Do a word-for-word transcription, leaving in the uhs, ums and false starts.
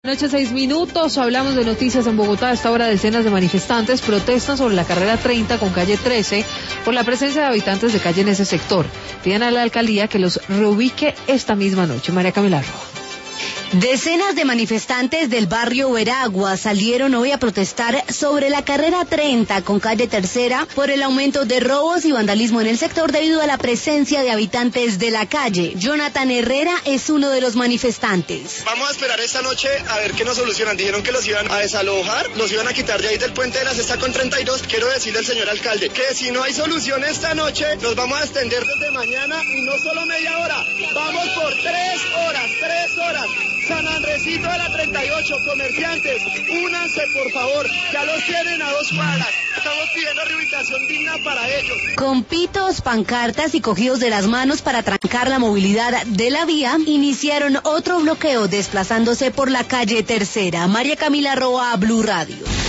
Noche, seis minutos, hablamos de noticias en Bogotá. A esta hora decenas de manifestantes protestan sobre la carrera treinta con calle trece por la presencia de habitantes de calle en ese sector. Piden a la alcaldía que los reubique esta misma noche. María Camila Roa. Decenas de manifestantes del barrio Veragua salieron hoy a protestar sobre la carrera treinta con calle Tercera por el aumento de robos y vandalismo en el sector debido a la presencia de habitantes de la calle. Jonathan Herrera es uno de los manifestantes. Vamos a esperar esta noche a ver qué nos solucionan. Dijeron que los iban a desalojar, los iban a quitar de ahí del puente de la Sexta con treinta y dos. Quiero decirle al señor alcalde que si no hay solución esta noche, nos vamos a extender desde mañana y no solo media hora. Vamos por tres horas, tres horas. San Andresito de la treinta y ocho, comerciantes, únanse por favor, ya los tienen a dos cuadras, estamos pidiendo reubicación digna para ellos. Con pitos, pancartas y cogidos de las manos para trancar la movilidad de la vía, iniciaron otro bloqueo desplazándose por la calle Tercera. María Camila Roa, Blue Radio.